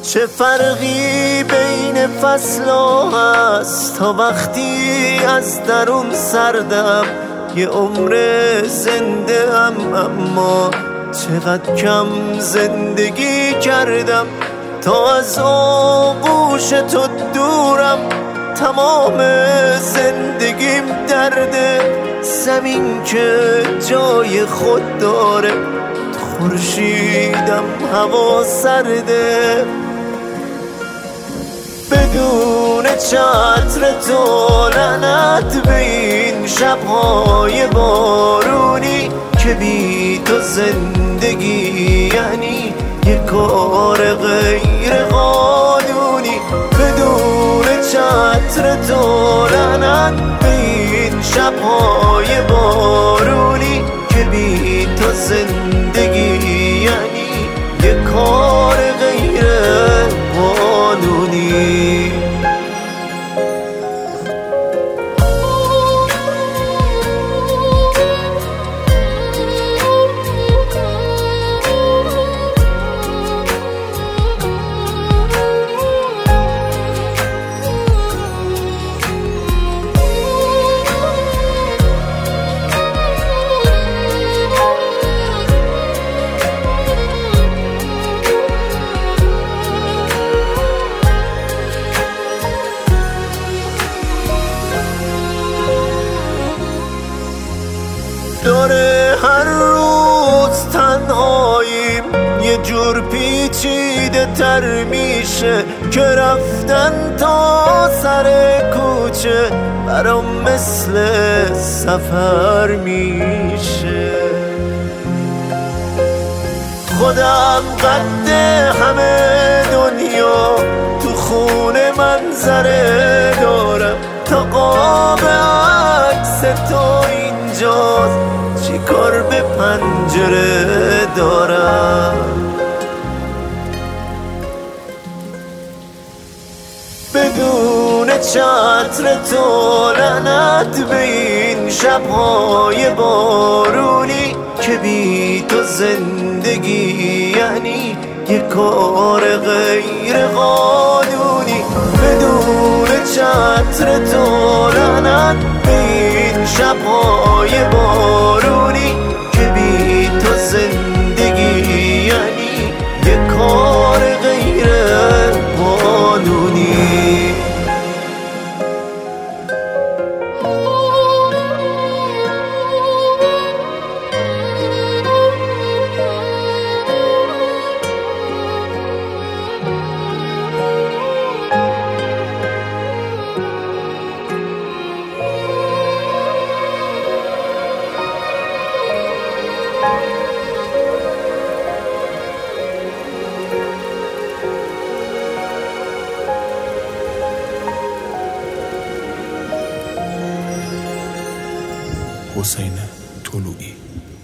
چه فرقی بین فصل‌ها هست تا وقتی از درون سردم، یه عمر زنده اما چقدر کم زندگی کردم. تا از آغوش تو دورم، تمام زندگیم درده. زمین که جای خود داره، خورشیدم هوا سرده. بدون چتر تو لعنت به این شب‌های بارونی که بی تو زندگی یعنی یه کار غیر قانونی. بدون چتر تو لعنت به این شب‌های بارونی که بی تو زندگی یعنی یه کار غیر قانونی. داره هر روز تنهاییم یه جور پیچیده تر میشه که رفتن تا سر کوچه برام مثل سفر میشه. خودم قد همه دنیا تو خونه منظره دارم، تا قاب عکس تو اینجاست چی کار به پنجره دارم. بدون چتر تو لعنت به این شب‌های بارونی که بی تو زندگی یعنی یه کار غیر قانونی. بدون چتر تو لعنت به این شب‌های بارونی که بی تو زندگی یعنی یه کار غیر قانونی. حسین طلوعی.